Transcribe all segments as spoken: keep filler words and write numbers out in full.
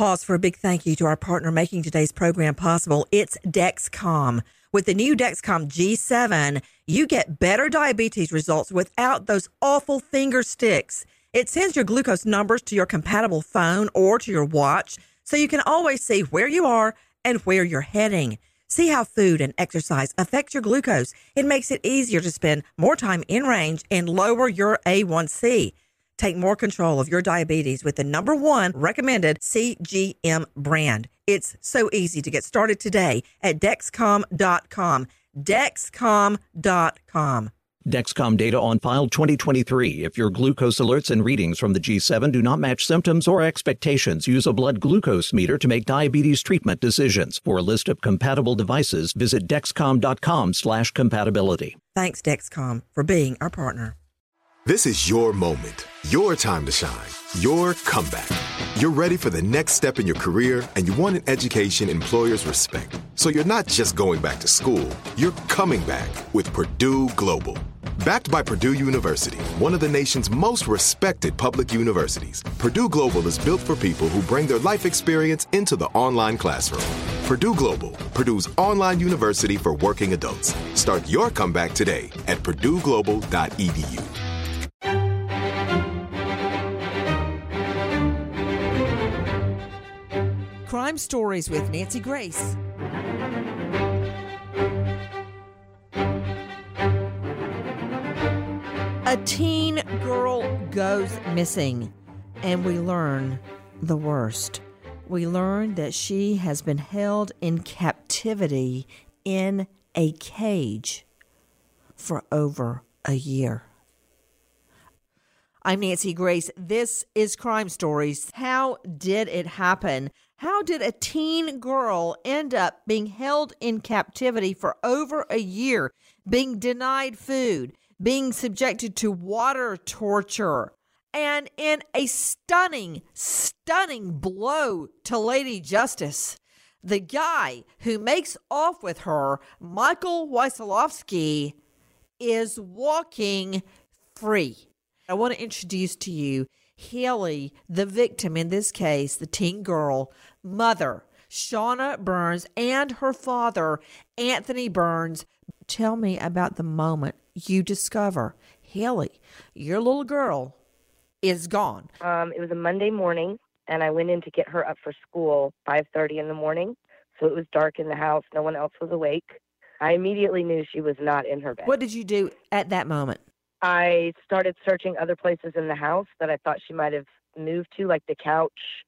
pause for a big thank you to our partner making today's program possible. It's Dexcom. With the new Dexcom G seven, you get better diabetes results without those awful finger sticks. It sends your glucose numbers to your compatible phone or to your watch, so you can always see where you are and where you're heading. See how food and exercise affect your glucose. It makes it easier to spend more time in range and lower your A one C. Take more control of your diabetes with the number one recommended C G M brand. It's so easy to get started today at Dexcom dot com. Dexcom dot com. Dexcom data on file twenty twenty-three. If your glucose alerts and readings from the G seven do not match symptoms or expectations, use a blood glucose meter to make diabetes treatment decisions. For a list of compatible devices, visit Dexcom dot com slash compatibility. Thanks, Dexcom, for being our partner. This is your moment, your time to shine, your comeback. You're ready for the next step in your career, and you want an education employers respect. So you're not just going back to school, you're coming back with Purdue Global. Backed by Purdue University, one of the nation's most respected public universities, Purdue Global is built for people who bring their life experience into the online classroom. Purdue Global, Purdue's online university for working adults. Start your comeback today at purdue global dot e d u. Crime Stories with Nancy Grace. A teen girl goes missing, and we learn the worst. We learn that she has been held in captivity in a cage for over a year. I'm Nancy Grace. This is Crime Stories. How did it happen? How did a teen girl end up being held in captivity for over a year, being denied food, being subjected to water torture, and in a stunning, stunning blow to Lady Justice, the guy who makes off with her, Michael Wesolowski, is walking free. I want to introduce to you Haley, the victim in this case, the teen girl, mother, Shauna Burns, and her father, Anthony Burns. Tell me about the moment you discover, Haley, your little girl is gone. Um, it was a Monday morning, and I went in to get her up for school, five thirty in the morning. So it was dark in the house. No one else was awake. I immediately knew she was not in her bed. What did you do at that moment? I started searching other places in the house that I thought she might have moved to, like the couch.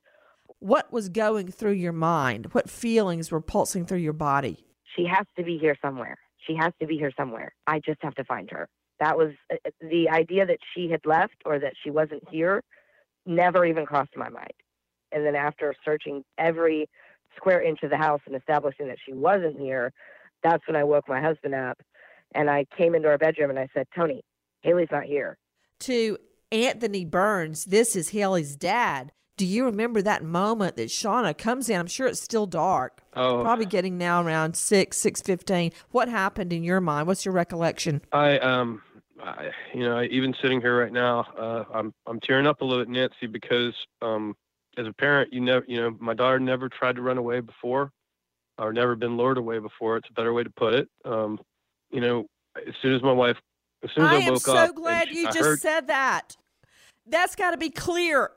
What was going through your mind? What feelings were pulsing through your body? She has to be here somewhere. She has to be here somewhere. I just have to find her. That was uh, the idea that she had left or that she wasn't here never even crossed my mind. And then after searching every square inch of the house and establishing that she wasn't here, that's when I woke my husband up. And I came into our bedroom and I said, Tony, Haley's not here. To Anthony Burns, this is Haley's dad. Do you remember that moment that Shauna comes in? I'm sure it's still dark. Oh, probably getting now around six, six fifteen. What happened in your mind? What's your recollection? I, um, I, you know, even sitting here right now, uh, I'm, I'm tearing up a little bit, Nancy, because, um, as a parent, you know, you know, my daughter never tried to run away before, or never been lured away before. It's a better way to put it. Um, you know, as soon as my wife, as soon as I, I woke am up, so glad she, you I just heard, said that. That's got to be clear.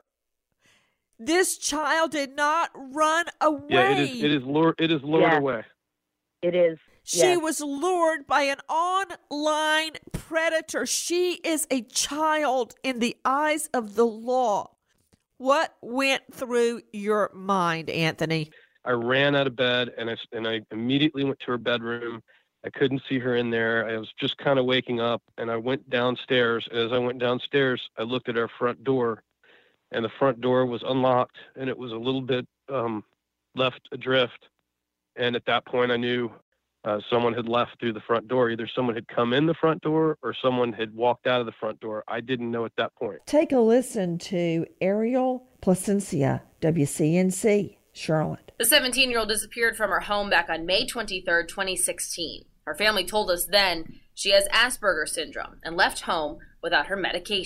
This child did not run away. Yeah, it is. It is lured. It is lured Yeah. away. It is. She yes. was lured by an online predator. She is a child in the eyes of the law. What went through your mind, Anthony? I ran out of bed and I and I immediately went to her bedroom. I couldn't see her in there. I was just kind of waking up, and I went downstairs. As I went downstairs, I looked at our front door, and the front door was unlocked, and it was a little bit um, left adrift. And at that point, I knew uh, someone had left through the front door. Either someone had come in the front door or someone had walked out of the front door. I didn't know at that point. Take a listen to Ariel Placencia, W C N C, Charlotte. The seventeen-year-old disappeared from her home back on May twenty-third, twenty sixteen. Her family told us then she has Asperger's syndrome and left home without her medication.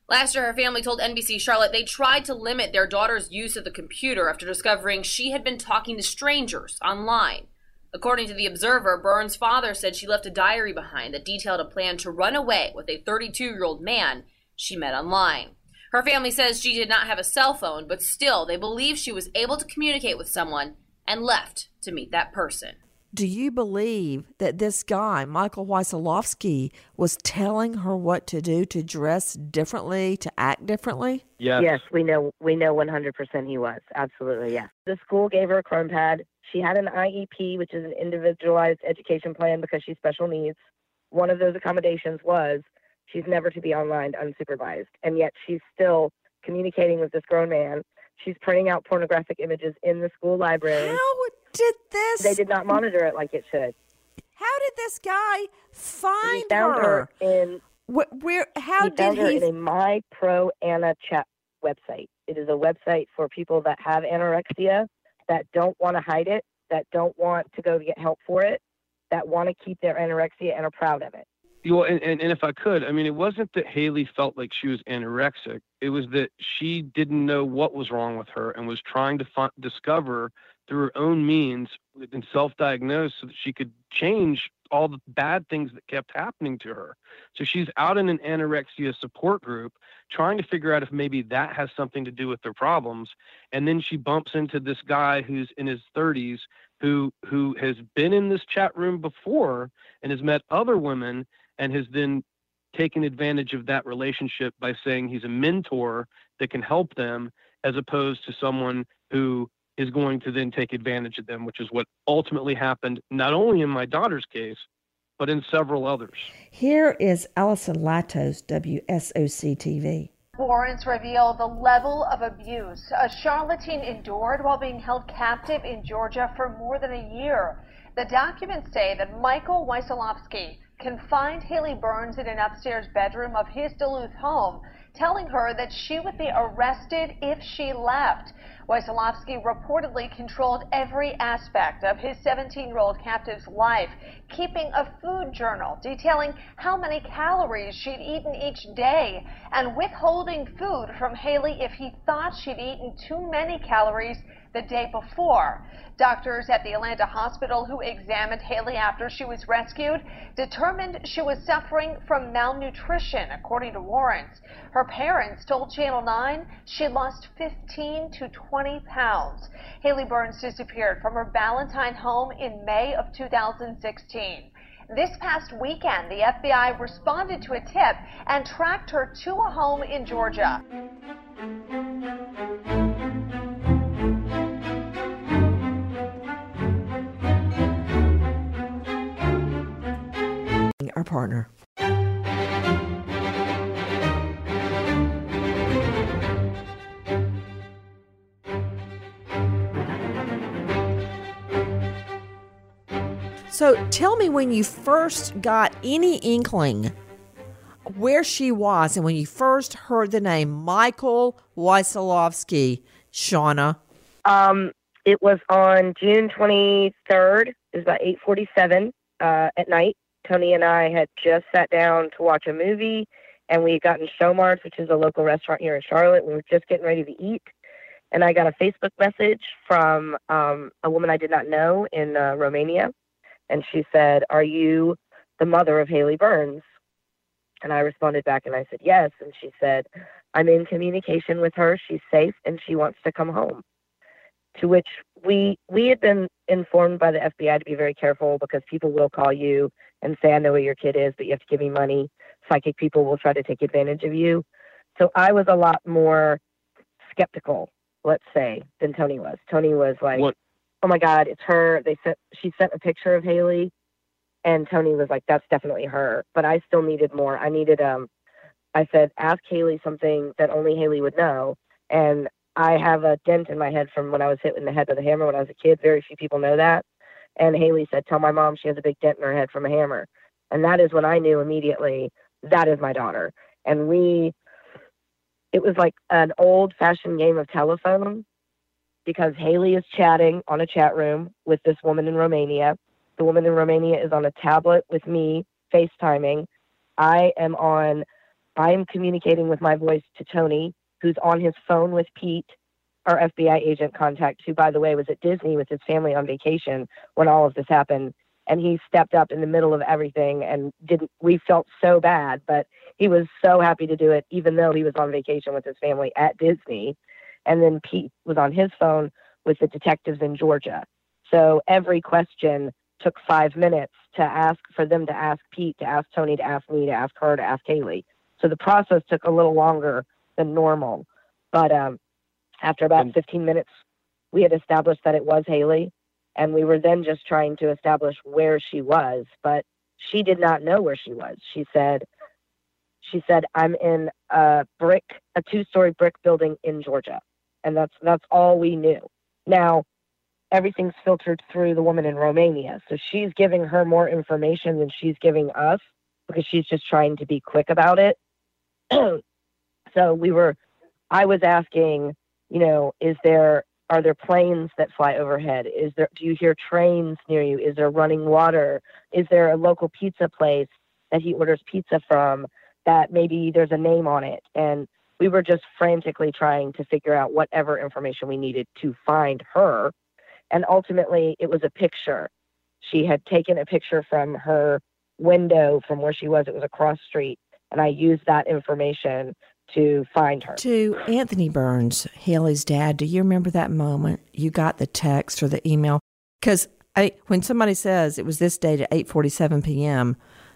Last year, her family told N B C Charlotte they tried to limit their daughter's use of the computer after discovering she had been talking to strangers online. According to The Observer, Burns' father said she left a diary behind that detailed a plan to run away with a thirty-two-year-old man she met online. Her family says she did not have a cell phone, but still they believe she was able to communicate with someone and left to meet that person. Do you believe that this guy, Michael Wesolowski, was telling her what to do, to dress differently, to act differently? Yes. Yes, we know we know one hundred percent he was. Absolutely, yes. The school gave her a Chrome pad. She had an I E P, which is an individualized education plan because she's special needs. One of those accommodations was she's never to be online unsupervised, and yet she's still communicating with this grown man. She's printing out pornographic images in the school library. How did this? They did not monitor it like it should. How did this guy find He found her? her in. Where? where how he did found her he? in a My Pro Anna chat website. It is a website for people that have anorexia, that don't want to hide it, that don't want to go to get help for it, that want to keep their anorexia and are proud of it. Well, and, and, and if I could, I mean, it wasn't that Haley felt like she was anorexic. It was that she didn't know what was wrong with her and was trying to fi- discover through her own means and self-diagnose so that she could change all the bad things that kept happening to her. So she's out in an anorexia support group trying to figure out if maybe that has something to do with their problems. And then she bumps into this guy who's in his thirties who who has been in this chat room before and has met other women and has then taken advantage of that relationship by saying he's a mentor that can help them, as opposed to someone who is going to then take advantage of them, which is what ultimately happened, not only in my daughter's case, but in several others. Here is Allison Latos, W S O C T V. Warrants reveal the level of abuse a Charlatan endured while being held captive in Georgia for more than a year. The documents say that Michael Wesolowski confined Haley Burns in an upstairs bedroom of his Duluth home, telling her that she would be arrested if she left. Wesolowski reportedly controlled every aspect of his seventeen-year-old captive's life, keeping a food journal detailing how many calories she'd eaten each day, and withholding food from Haley if he thought she'd eaten too many calories the day before. Doctors at the Atlanta hospital who examined Haley after she was rescued determined she was suffering from malnutrition, according to warrants. Her parents told Channel nine she lost fifteen to twenty pounds. Haley Burns disappeared from her Ballantyne home in May of two thousand sixteen. This past weekend, the F B I responded to a tip and tracked her to a home in Georgia. Our partner. So tell me, when you first got any inkling where she was and when you first heard the name Michael Wesolowski, Shauna. Um, it was on June twenty-third. It was about eight forty-seven uh, at night. Tony and I had just sat down to watch a movie, and we had gotten Showmarts, which is a local restaurant here in Charlotte. We were just getting ready to eat, and I got a Facebook message from um, a woman I did not know in uh, Romania, and she said, "Are you the mother of Haley Burns?" And I responded back, and I said, "Yes." And she said, "I'm in communication with her. She's safe, and she wants to come home." To which we we had been informed by the F B I to be very careful, because people will call you and say, "I know where your kid is, but you have to give me money." Psychic people will try to take advantage of you. So I was a lot more skeptical, let's say, than Tony was. Tony was like, What? "Oh my God, it's her." They sent she sent a picture of Haley, and Tony was like, "That's definitely her." But I still needed more. I needed um I said, "Ask Haley something that only Haley would know." And I have a dent in my head from when I was hit in the head with a hammer when I was a kid. Very few people know that. And Haley said, "Tell my mom she has a big dent in her head from a hammer." And that is when I knew immediately, that is my daughter. And we, it was like an old fashioned game of telephone, because Haley is chatting on a chat room with this woman in Romania. The woman in Romania is on a tablet with me, FaceTiming. I am on I'm communicating with my voice to Tony, who's on his phone with Pete, our F B I agent contact, who, by the way, was at Disney with his family on vacation when all of this happened. And he stepped up in the middle of everything and didn't, we felt so bad, but he was so happy to do it, even though he was on vacation with his family at Disney. And then Pete was on his phone with the detectives in Georgia. So every question took five minutes to ask, for them to ask Pete, to ask Tony, to ask me, to ask her, to ask Haley. So the process took a little longer than normal. But um, after about fifteen minutes, we had established that it was Haley. And we were then just trying to establish where she was, but she did not know where she was. She said, she said, I'm in a brick, a two-story brick building in Georgia. And that's, that's all we knew. Now, everything's filtered through the woman in Romania. So she's giving her more information than she's giving us because she's just trying to be quick about it. So we were, I was asking, you know, is there, are there planes that fly overhead? Is there, do you hear trains near you? Is there running water? Is there a local pizza place that he orders pizza from that maybe there's a name on it? And we were just frantically trying to figure out whatever information we needed to find her. And ultimately it was a picture. She had taken a picture from her window from where she was. It was across street. And I used that information to find her. To Anthony Burns, Haley's dad, do you remember that moment you got the text or the email? Because I, when somebody says it was this date at eight forty-seven p.m.,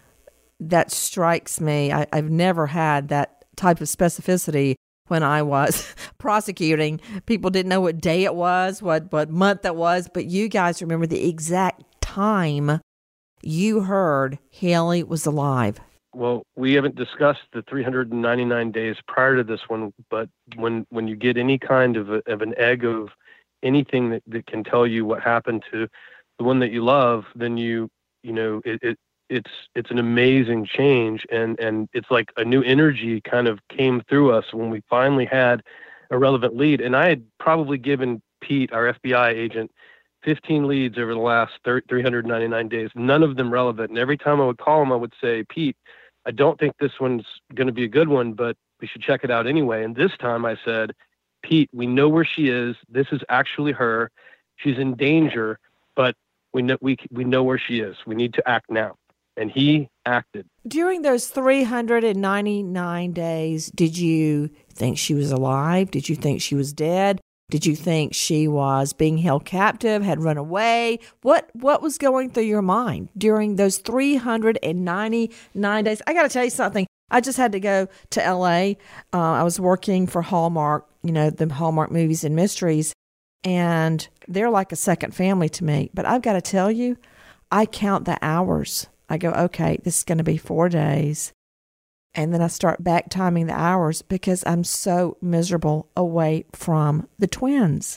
that strikes me. I, I've never had that type of specificity when I was prosecuting. People didn't know what day it was, what, what month it was, but you guys remember the exact time you heard Haley was alive. Well, we haven't discussed the three hundred ninety-nine days prior to this one, but when, when you get any kind of, a, of an egg of anything that, that can tell you what happened to the one that you love, then you, you know, it, it it's, it's an amazing change. And, and it's like a new energy kind of came through us when we finally had a relevant lead. And I had probably given Pete, our F B I agent, fifteen leads over the last three hundred ninety-nine days, none of them relevant. And every time I would call him, I would say, Pete, I don't think this one's going to be a good one, but we should check it out anyway. And this time I said, Pete, we know where she is. This is actually her. She's in danger, but we know, we, we know where she is. We need to act now. And he acted. During those three hundred ninety-nine days, did you think she was alive? Did you think she was dead? Did you think she was being held captive, had run away? What what was going through your mind during those three hundred ninety-nine days? I got to tell you something. I just had to go to L A. Uh, I was working for Hallmark, you know, the Hallmark Movies and Mysteries, and they're like a second family to me. But I've got to tell you, I count the hours. I go, okay, this is going to be four days. And then I start back timing the hours because I'm so miserable away from the twins.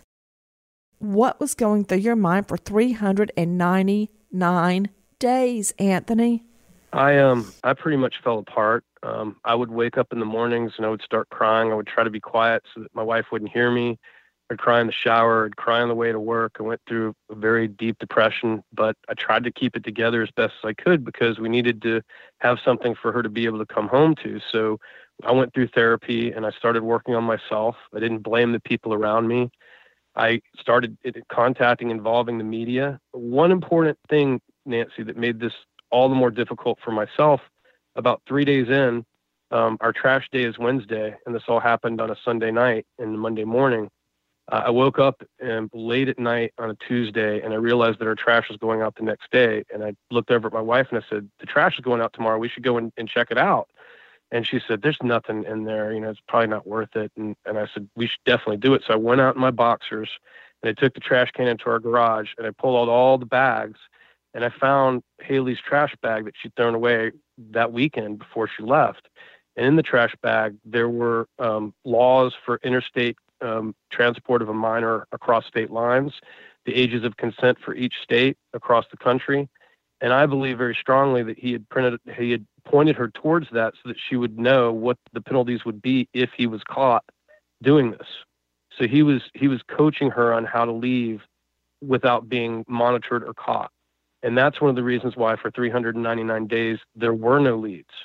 What was going through your mind for three hundred ninety-nine days, Anthony? I um I pretty much fell apart. Um, I would wake up in the mornings and I would start crying. I would try to be quiet so that my wife wouldn't hear me. I'd cry in the shower. I'd cry on the way to work. I went through a very deep depression, but I tried to keep it together as best as I could because we needed to have something for her to be able to come home to. So I went through therapy and I started working on myself. I didn't blame the people around me. I started contacting, involving the media. One important thing, Nancy, that made this all the more difficult for myself, about three days in, um, our trash day is Wednesday, and this all happened on a Sunday night and Monday morning. Uh, I woke up um, late at night on a Tuesday, and I realized that our trash was going out the next day. And I looked over at my wife and I said, the trash is going out tomorrow. We should go and, and check it out. And she said, there's nothing in there. You know, it's probably not worth it. And, and I said, we should definitely do it. So I went out in my boxers and I took the trash can into our garage and I pulled out all the bags. And I found Haley's trash bag that she'd thrown away that weekend before she left. And in the trash bag, there were um, laws for interstate Um, transport of a minor across state lines, the ages of consent for each state across the country. And I believe very strongly that he had printed, he had pointed her towards that so that she would know what the penalties would be if he was caught doing this. So he was, he was coaching her on how to leave without being monitored or caught. And that's one of the reasons why for three hundred ninety-nine days, there were no leads.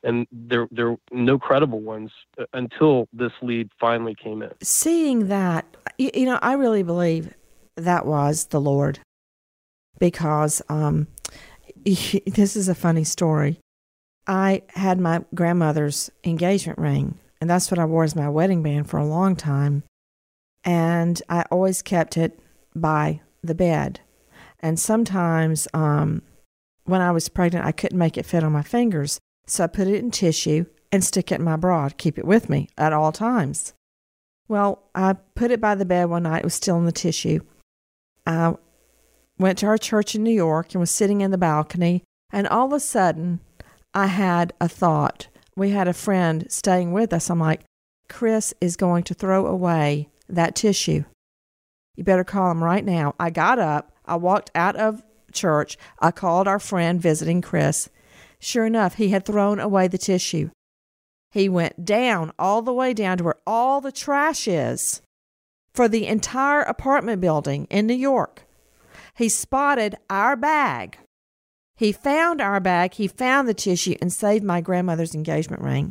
and there there were no credible ones until this lead finally came in. Seeing that, you, you know, I really believe that was the Lord, because um, this is a funny story. I had my grandmother's engagement ring, and that's what I wore as my wedding band for a long time. And I always kept it by the bed. And sometimes um, when I was pregnant, I couldn't make it fit on my fingers. So I put it in tissue and stick it in my bra to keep it with me at all times. Well, I put it by the bed one night. It was still in the tissue. I went to our church in New York and was sitting in the balcony. And all of a sudden, I had a thought. We had a friend staying with us. I'm like, Chris is going to throw away that tissue. You better call him right now. I got up. I walked out of church. I called our friend visiting Chris. Sure enough, he had thrown away the tissue. He went down, all the way down to where all the trash is for the entire apartment building in New York. He spotted our bag. He found our bag, he found the tissue, and saved my grandmother's engagement ring.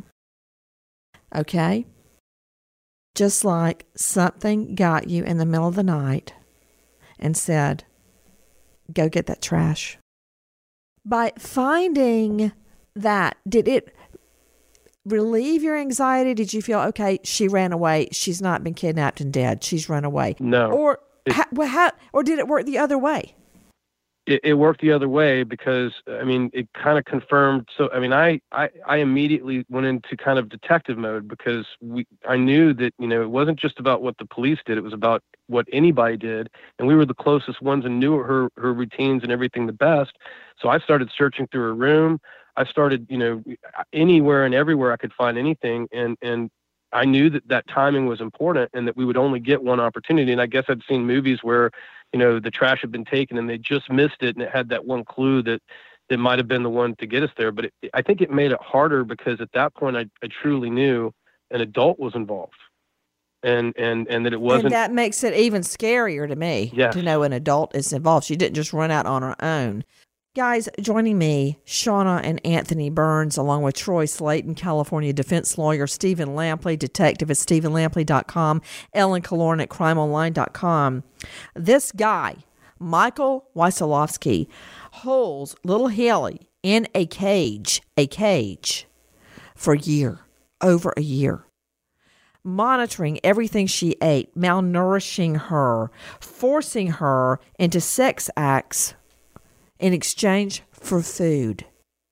Okay? Just like something got you in the middle of the night and said, go get that trash. By finding that, did it relieve your anxiety? Did you feel, okay, she ran away, she's not been kidnapped and dead, she's run away? No. Or, it, how, well, how, or did it work the other way? It, it worked the other way because, I mean, it kind of confirmed. So, I mean, I, I, I immediately went into kind of detective mode because we, I knew that, you know, it wasn't just about what the police did. It was about what anybody did. And we were the closest ones and knew her, her routines and everything the best. So I started searching through her room. I started, you know, anywhere and everywhere I could find anything. And, and I knew that that timing was important and that we would only get one opportunity. And I guess I'd seen movies where, you know, the trash had been taken and they just missed it, and it had that one clue that that might have been the one to get us there. But it, I think it made it harder because at that point I, I truly knew an adult was involved, and and and that it wasn't. And that makes it even scarier to me, yes. to know an adult is involved. She didn't just run out on her own. Guys, joining me, Shauna and Anthony Burns, along with Troy Slayton, California defense lawyer, Stephen Lampley, detective at stephen lampley dot com, Ellen Kaloran at crime online dot com. This guy, Michael Wesolowski, holds little Haley in a cage, a cage, for a year, over a year, monitoring everything she ate, malnourishing her, forcing her into sex acts in exchange for food.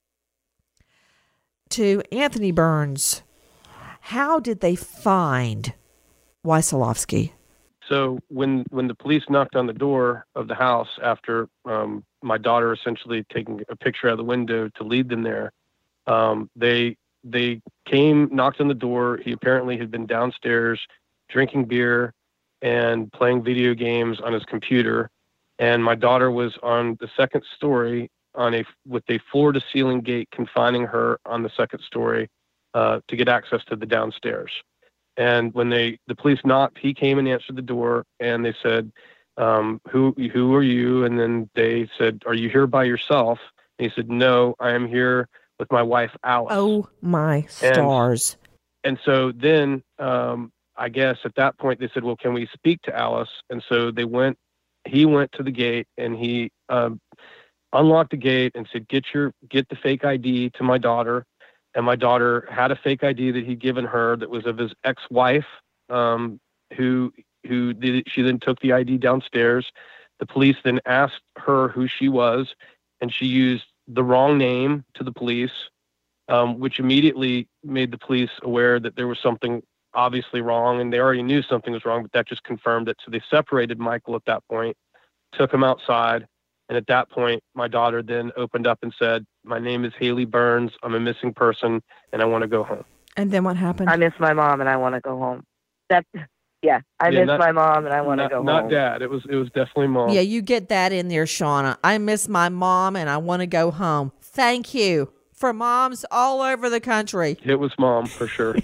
To Anthony Burns, how did they find Wesolowski? So when when the police knocked on the door of the house after um, my daughter essentially taking a picture out of the window to lead them there, um, they they came, knocked on the door. He apparently had been downstairs drinking beer and playing video games on his computer. And my daughter was on the second story on a with a floor-to-ceiling gate confining her on the second story uh, to get access to the downstairs. And when they the police knocked, he came and answered the door, and they said, um, "Who who are you?" And then they said, "Are you here by yourself?" And he said, "No, I am here with my wife, Alice." Oh my stars! And, and so then, um, I guess at that point they said, "Well, can we speak to Alice?" And so they went. He went to the gate and he um, unlocked the gate and said, "Get your get the fake I D to my daughter." And my daughter had a fake I D that he'd given her that was of his ex-wife, um, who who did, she then took the I D downstairs. The police then asked her who she was, and she used the wrong name to the police, um, which immediately made the police aware that there was something obviously wrong, and they already knew something was wrong, but that just confirmed it. So they separated Michael at that point, took him outside, and at that point, my daughter then opened up and said, "My name is Haley Burns. I'm a missing person, and I want to go home." And then what happened? I miss my mom, and I want to go home. That, yeah, I yeah, miss not, my mom, and I want to go not home. Not dad. It was it was definitely mom. Yeah, you get that in there, Shauna. I miss my mom, and I want to go home. Thank you for moms all over the country. It was mom for sure.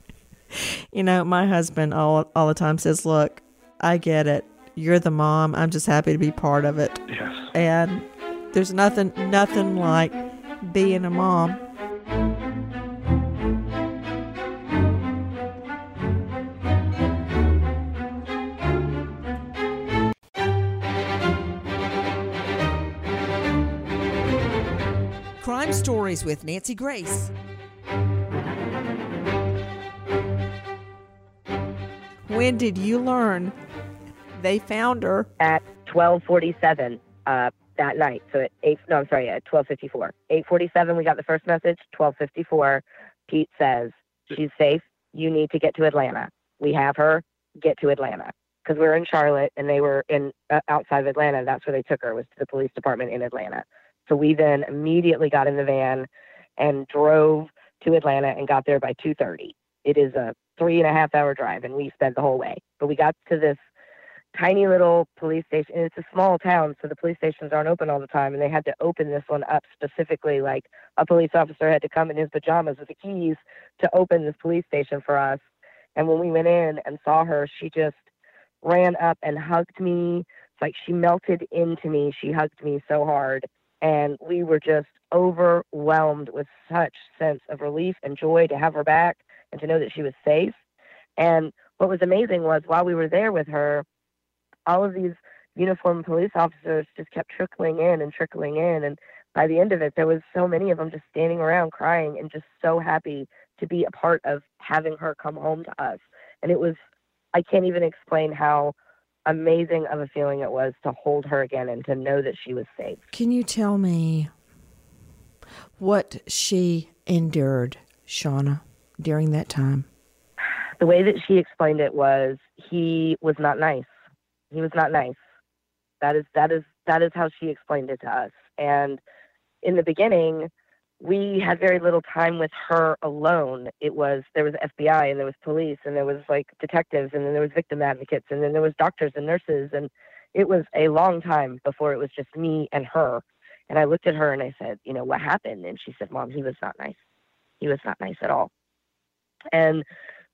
You know, my husband all all the time says, "Look, I get it. You're the mom. I'm just happy to be part of it." Yes. And there's nothing nothing like being a mom. Crime Stories with Nancy Grace. When did you learn they found her? At twelve forty-seven uh, that night. So at eight, no, I'm sorry, at twelve fifty-four. eight forty-seven, we got the first message. twelve fifty-four, Pete says, she's safe. You need to get to Atlanta. We have her. Get to Atlanta. Because we were in Charlotte and they were in uh, outside of Atlanta. That's where they took her, was to the police department in Atlanta. So we then immediately got in the van and drove to Atlanta and got there by two thirty. It is a three and a half hour drive, and we sped the whole way. But we got to this tiny little police station, and it's a small town, so the police stations aren't open all the time, and they had to open this one up specifically. Like, a police officer had to come in his pajamas with the keys to open this police station for us. And when we went in and saw her, she just ran up and hugged me. It's like she melted into me. She hugged me so hard. And we were just overwhelmed with such sense of relief and joy to have her back and to know that she was safe. And what was amazing was while we were there with her, all of these uniformed police officers just kept trickling in and trickling in. And by the end of it, there was so many of them just standing around crying and just so happy to be a part of having her come home to us. And it was, I can't even explain how amazing of a feeling it was to hold her again and to know that she was safe. Can you tell me what she endured, Shauna, during that time? The way that she explained it was he was not nice. He was not nice. That is that is that is how she explained it to us. And in the beginning, we had very little time with her alone. It was, there was F B I and there was police and there was like detectives and then there was victim advocates and then there was doctors and nurses. And it was a long time before it was just me and her. And I looked at her and I said, you know, what happened? And she said, Mom, he was not nice. He was not nice at all. And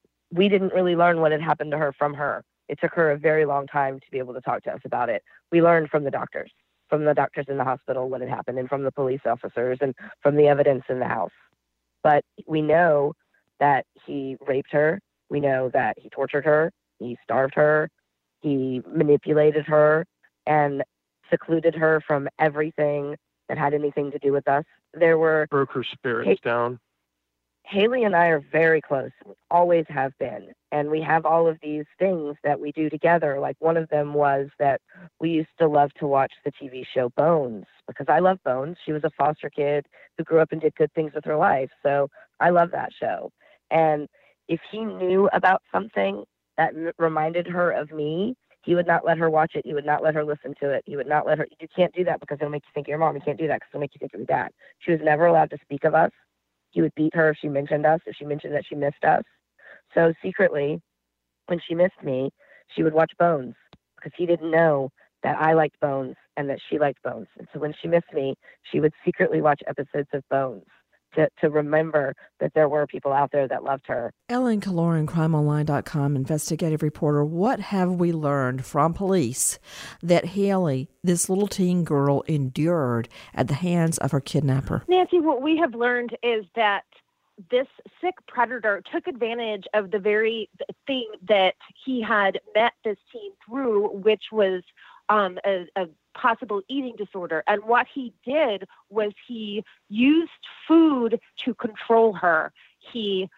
we didn't really learn what had happened to her from her. It took her a very long time to be able to talk to us about it. We learned from the doctors. from the doctors in the hospital what had happened and from the police officers and from the evidence in the house. But we know that he raped her. We know that he tortured her. He starved her. He manipulated her and secluded her from everything that had anything to do with us. There were... Broke her spirits ha- down. Haley and I are very close, always have been. And we have all of these things that we do together. Like one of them was that we used to love to watch the T V show Bones, because I love Bones. She was a foster kid who grew up and did good things with her life. So I love that show. And if he knew about something that m- reminded her of me, he would not let her watch it. He would not let her listen to it. He would not let her, you can't do that because it'll make you think of your mom. You can't do that because it'll make you think of your dad. She was never allowed to speak of us. He would beat her if she mentioned us, if she mentioned that she missed us. So secretly, when she missed me, she would watch Bones because he didn't know that I liked Bones and that she liked Bones. And so when she missed me, she would secretly watch episodes of Bones to, to remember that there were people out there that loved her. Ellen Kaloran, crime online dot com investigative reporter. What have we learned from police that Haley, this little teen girl, endured at the hands of her kidnapper? Nancy, what we have learned is that this sick predator took advantage of the very thing that he had met this teen through, which was um, a, a possible eating disorder. And what he did was he used food to control her. He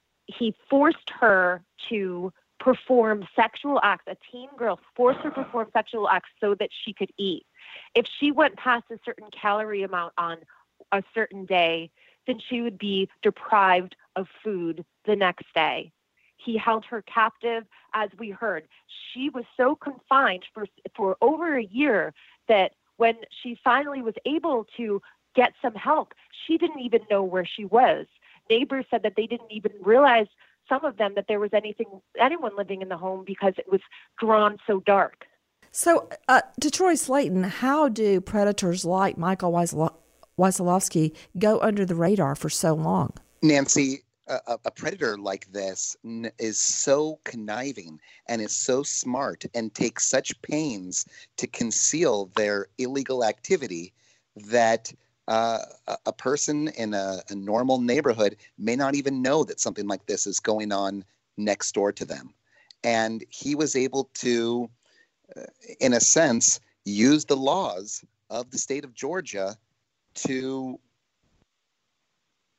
he forced her to perform sexual acts. A teen girl forced her to perform sexual acts so that she could eat. If she went past a certain calorie amount on a certain day, then she would be deprived of food the next day. He held her captive, as we heard. She was so confined for for over a year that when she finally was able to get some help, she didn't even know where she was. Neighbors said that they didn't even realize, some of them, that there was anything anyone living in the home because it was drawn so dark. So, uh, to Troy Slayton, how do predators like Michael Weisel- Wesolowski go under the radar for so long? Nancy, a, a predator like this n- is so conniving and is so smart and takes such pains to conceal their illegal activity that uh, a, a person in a, a normal neighborhood may not even know that something like this is going on next door to them. And he was able to, uh, in a sense, use the laws of the state of Georgia to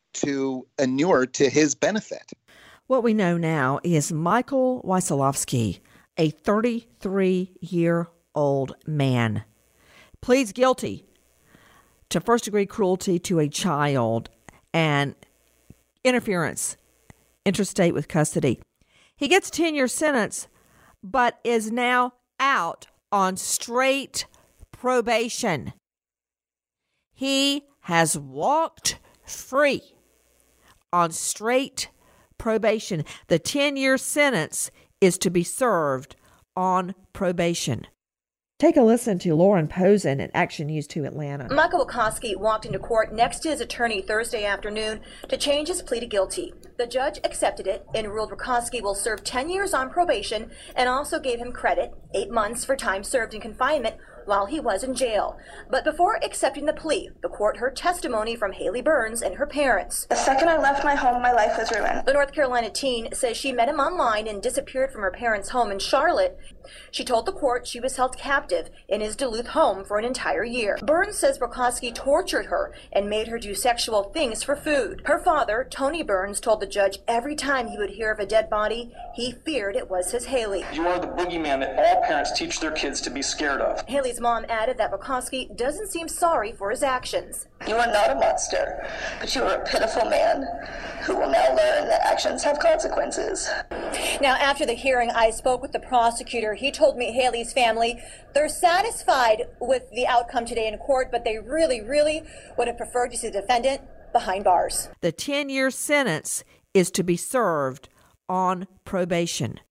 to inure to his benefit. What we know now is Michael Wesolowski, a thirty-three-year-old man, pleads guilty to first-degree cruelty to a child and interference interstate with custody. He gets a ten-year sentence, but is now out on straight probation. He has walked free on straight probation. The ten-year sentence is to be served on probation. Take a listen to Lauren Posen at Action News two Atlanta. Michael Wesolowski walked into court next to his attorney Thursday afternoon to change his plea to guilty. The judge accepted it and ruled Wesolowski will serve ten years on probation and also gave him credit, eight months for time served in confinement while he was in jail. But before accepting the plea, the court heard testimony from Haley Burns and her parents. The second I left my home, my life was ruined. The North Carolina teen says she met him online and disappeared from her parents' home in Charlotte. She told the court she was held captive in his Duluth home for an entire year. Burns says Wesolowski tortured her and made her do sexual things for food. Her father, Tony Burns, told the judge every time he would hear of a dead body, he feared it was his Haley. You are the boogeyman that all parents teach their kids to be scared of. Haley's mom added that Wesolowski doesn't seem sorry for his actions. You are not a monster, but you are a pitiful man who will now learn that actions have consequences. Now, after the hearing, I spoke with the prosecutor. He told me Haley's family, they're satisfied with the outcome today in court, but they really, really would have preferred to see the defendant behind bars. The ten-year sentence is to be served on probation.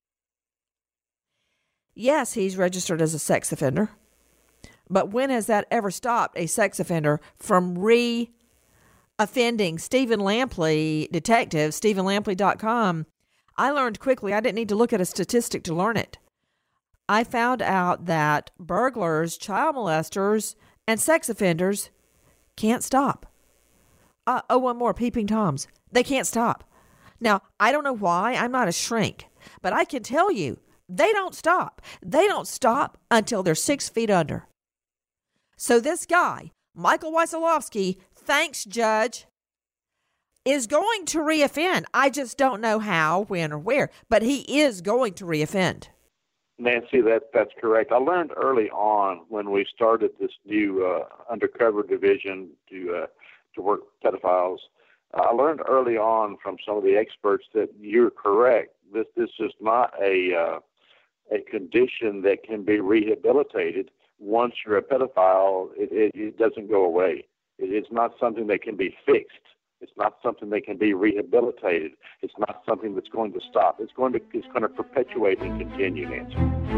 Yes, he's registered as a sex offender. But when has that ever stopped a sex offender from re-offending? Stephen Lampley, detective, Stephen Lampley dot com, I learned quickly, I didn't need to look at a statistic to learn it. I found out that burglars, child molesters, and sex offenders can't stop. Uh, oh, one more, peeping Toms. They can't stop. Now, I don't know why. I'm not a shrink. But I can tell you, they don't stop. They don't stop until they're six feet under. So this guy, Michael Wesolowski, thanks, Judge, is going to reoffend. I just don't know how, when, or where, but he is going to reoffend. Nancy, that, that's correct. I learned early on when we started this new uh, undercover division to uh, to work pedophiles. Uh, I learned early on from some of the experts that you're correct. This this is not a uh, a condition that can be rehabilitated. Once you're a pedophile, it, it, it doesn't go away. It, it's not something that can be fixed. It's not something that can be rehabilitated. It's not something that's going to stop. It's going to it's going to perpetuate and continue, Nancy.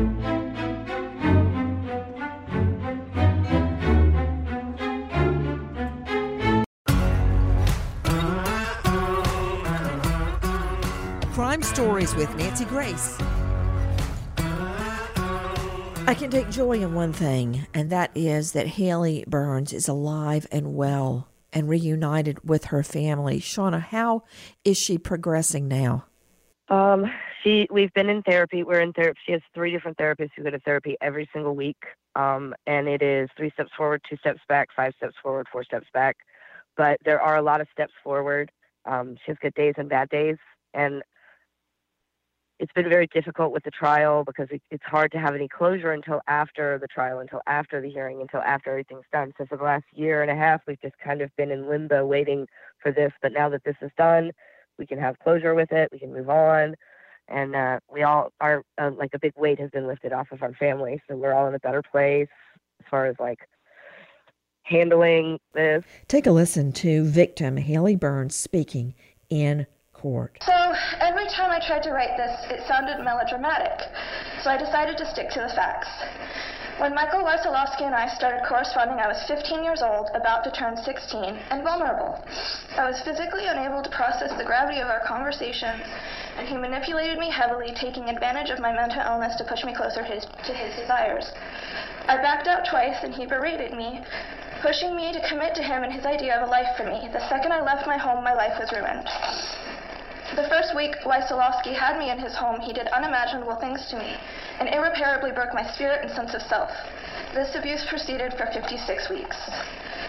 Crime Stories with Nancy Grace. I can take joy in one thing, and that is that Haley Burns is alive and well and reunited with her family. Shauna, how is she progressing now? Um, she, we've been in therapy. We're in therapy. She has three different therapists who go to therapy every single week. Um, and it is three steps forward, two steps back, five steps forward, four steps back. But there are a lot of steps forward. Um, she has good days and bad days. And it's been very difficult with the trial because it, it's hard to have any closure until after the trial, until after the hearing, until after everything's done. So for the last year and a half, we've just kind of been in limbo waiting for this. But now that this is done, we can have closure with it. We can move on. And uh, we all are, uh, like a big weight has been lifted off of our family. So we're all in a better place as far as like handling this. Take a listen to victim Haley Burns speaking in court. So every time I tried to write this, it sounded melodramatic. So I decided to stick to the facts. When Michael Wesolowski and I started corresponding, I was fifteen years old, about to turn sixteen, and vulnerable. I was physically unable to process the gravity of our conversations, and he manipulated me heavily, taking advantage of my mental illness to push me closer his, to his desires. I backed out twice, and he berated me, pushing me to commit to him and his idea of a life for me. The second I left my home, my life was ruined. The first week Wesolowski had me in his home, he did unimaginable things to me and irreparably broke my spirit and sense of self. This abuse proceeded for fifty-six weeks.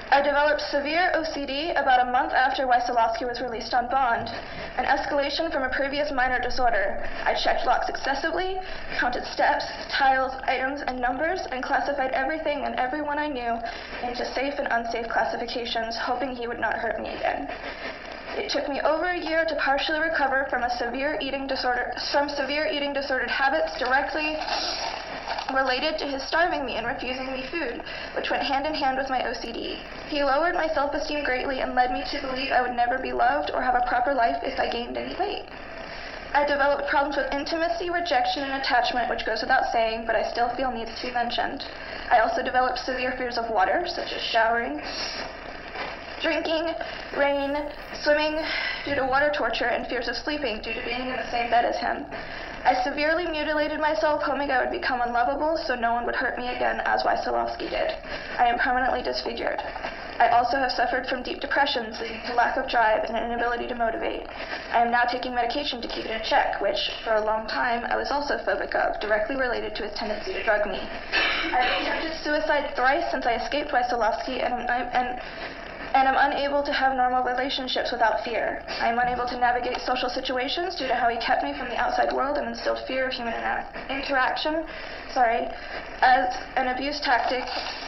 I developed severe O C D about a month after Wesolowski was released on bond, an escalation from a previous minor disorder. I checked locks excessively, counted steps, tiles, items, and numbers, and classified everything and everyone I knew into safe and unsafe classifications, hoping he would not hurt me again. It took me over a year to partially recover from a severe eating disorder, from severe eating disordered habits directly related to his starving me and refusing me food, which went hand in hand with my O C D. He lowered my self-esteem greatly and led me to believe I would never be loved or have a proper life if I gained any weight. I developed problems with intimacy, rejection, and attachment, which goes without saying, but I still feel needs to be mentioned. I also developed severe fears of water, such as showering, drinking, rain, swimming due to water torture, and fears of sleeping due to being in the same bed as him. I severely mutilated myself, hoping I would become unlovable so no one would hurt me again as Wesolowski did. I am permanently disfigured. I also have suffered from deep depressions leading to lack of drive and an inability to motivate. I am now taking medication to keep it in check, which, for a long time, I was also phobic of, directly related to his tendency to drug me. I have attempted suicide thrice since I escaped Wesolowski, and, and and I'm unable to have normal relationships without fear. I am unable to navigate social situations due to how he kept me from the outside world and instilled fear of human inter- interaction, sorry, as an abuse tactic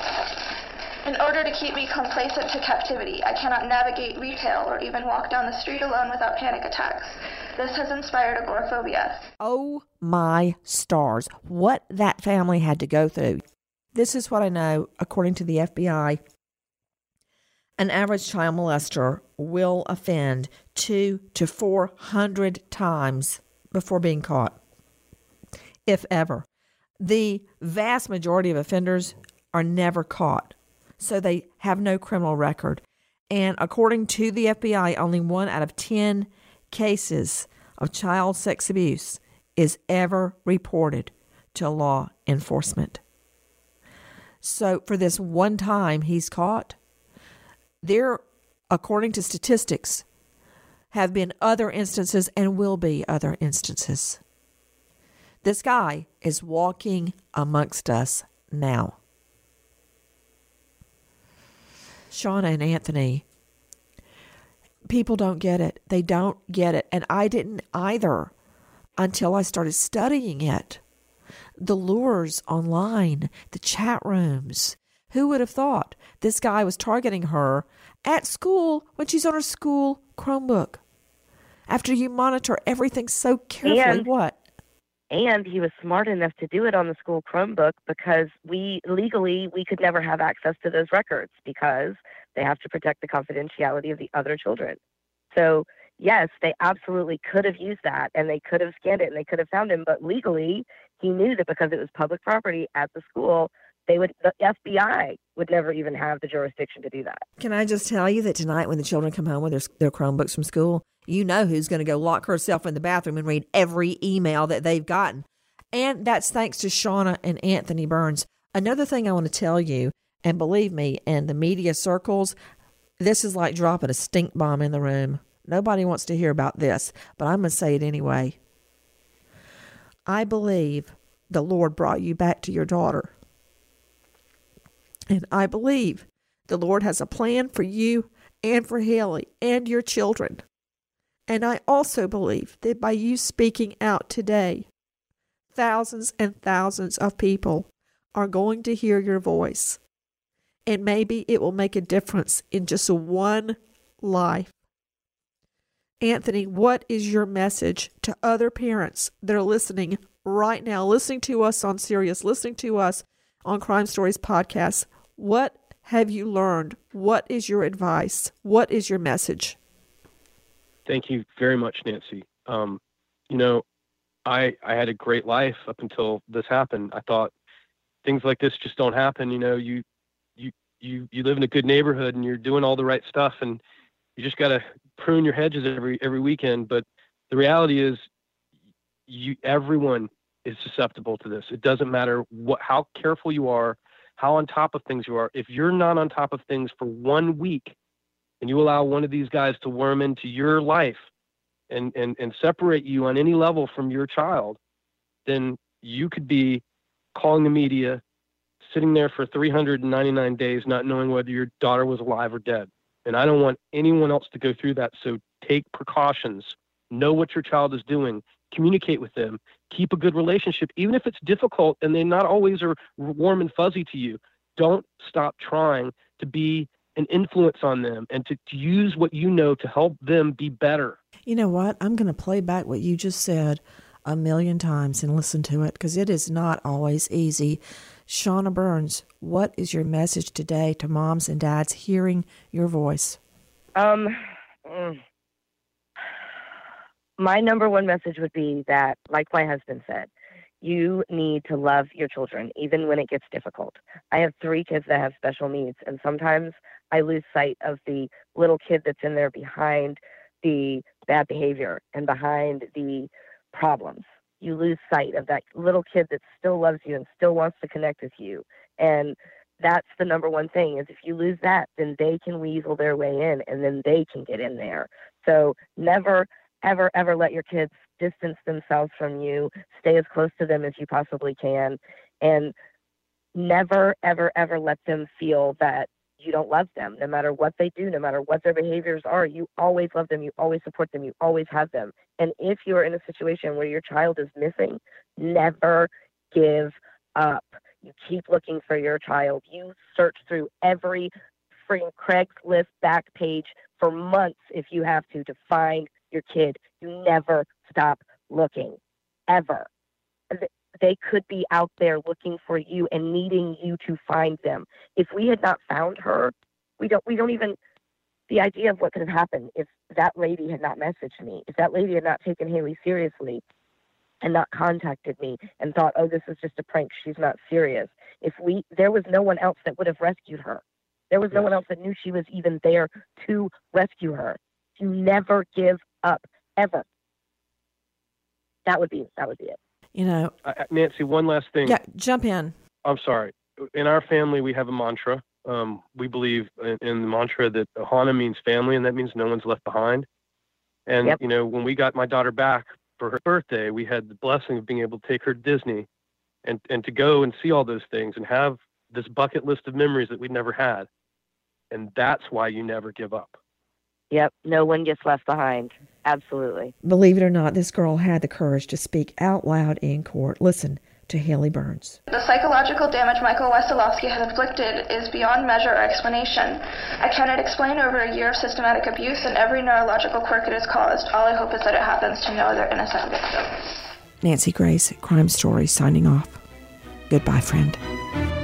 in order to keep me complacent to captivity. I cannot navigate retail or even walk down the street alone without panic attacks. This has inspired agoraphobia. Oh my stars, what that family had to go through. This is what I know, according to the F B I. An average child molester will offend two to four hundred times before being caught, if ever. The vast majority of offenders are never caught, so they have no criminal record. And according to the F B I, only one out of ten cases of child sex abuse is ever reported to law enforcement. So for this one time he's caught, there, according to statistics, have been other instances and will be other instances. This guy is walking amongst us now. Shauna and Anthony, people don't get it. They don't get it. And I didn't either until I started studying it. The lures online, the chat rooms. Who would have thought this guy was targeting her at school when she's on her school Chromebook? After you monitor everything so carefully, and, what? And he was smart enough to do it on the school Chromebook because we legally we could never have access to those records because they have to protect the confidentiality of the other children. So yes, they absolutely could have used that and they could have scanned it and they could have found him. But legally, he knew that because it was public property at the school, They would, the F B I would never even have the jurisdiction to do that. Can I just tell you that tonight when the children come home with their, their Chromebooks from school, you know who's going to go lock herself in the bathroom and read every email that they've gotten. And that's thanks to Shauna and Anthony Burns. Another thing I want to tell you, and believe me, in the media circles, this is like dropping a stink bomb in the room. Nobody wants to hear about this, but I'm going to say it anyway. I believe the Lord brought you back to your daughter. And I believe the Lord has a plan for you and for Haley and your children. And I also believe that by you speaking out today, thousands and thousands of people are going to hear your voice. And maybe it will make a difference in just one life. Anthony, what is your message to other parents that are listening right now, listening to us on Sirius, listening to us on Crime Stories podcast? What have you learned? What is your advice? What is your message? Thank you very much, Nancy. Um, you know, I I had a great life up until this happened. I thought things like this just don't happen. You know, you you you you live in a good neighborhood and you're doing all the right stuff, and you just got to prune your hedges every every weekend. But the reality is, you everyone is susceptible to this. It doesn't matter what how careful you are, how on top of things you are. If you're not on top of things for one week, and you allow one of these guys to worm into your life and, and, and separate you on any level from your child, then you could be calling the media, sitting there for three hundred ninety-nine days not knowing whether your daughter was alive or dead. And I don't want anyone else to go through that. So take precautions. Know what your child is doing. Communicate with them. Keep a good relationship, even if it's difficult and they not always are warm and fuzzy to you. Don't stop trying to be an influence on them and to, to use what you know to help them be better. You know what? I'm going to play back what you just said a million times and listen to it, because it is not always easy. Shauna Burns, what is your message today to moms and dads hearing your voice? Um, my number one message would be that, like my husband said, you need to love your children, even when it gets difficult. I have three kids that have special needs, and sometimes I lose sight of the little kid that's in there behind the bad behavior and behind the problems. You lose sight of that little kid that still loves you and still wants to connect with you. And that's the number one thing, is if you lose that, then they can weasel their way in, and then they can get in there. So never, ever, ever let your kids distance themselves from you. Stay as close to them as you possibly can. And never, ever, ever let them feel that you don't love them. No matter what they do, no matter what their behaviors are, you always love them, you always support them, you always have them. And if you are in a situation where your child is missing, never give up. You keep looking for your child. You search through every freaking Craigslist back page for months if you have to to find your kid. You never stop looking, ever. They could be out there looking for you and needing you to find them. If we had not found her, we don't we don't even, the idea of what could have happened if that lady had not messaged me, if that lady had not taken Haley seriously and not contacted me and thought, oh, this is just a prank, she's not serious. If we, there was no one else that would have rescued her. There was no one else that knew she was even there to rescue her. You never give up, ever. That would be, that would be it. You know, uh, Nancy, one last thing. Yeah, jump in. I'm sorry. In our family, we have a mantra. Um, we believe in, in the mantra that Ohana means family, and that means no one's left behind. And, yep. you know, when we got my daughter back for her birthday, we had the blessing of being able to take her to Disney and, and to go and see all those things and have this bucket list of memories that we'd never had. And that's why you never give up. Yep, no one gets left behind. Absolutely. Believe it or not, this girl had the courage to speak out loud in court. Listen to Haley Burns. The psychological damage Michael Wesolowski has inflicted is beyond measure or explanation. I cannot explain over a year of systematic abuse and every neurological quirk it has caused. All I hope is that it happens to no other innocent victim. Nancy Grace, Crime Stories, signing off. Goodbye, friend.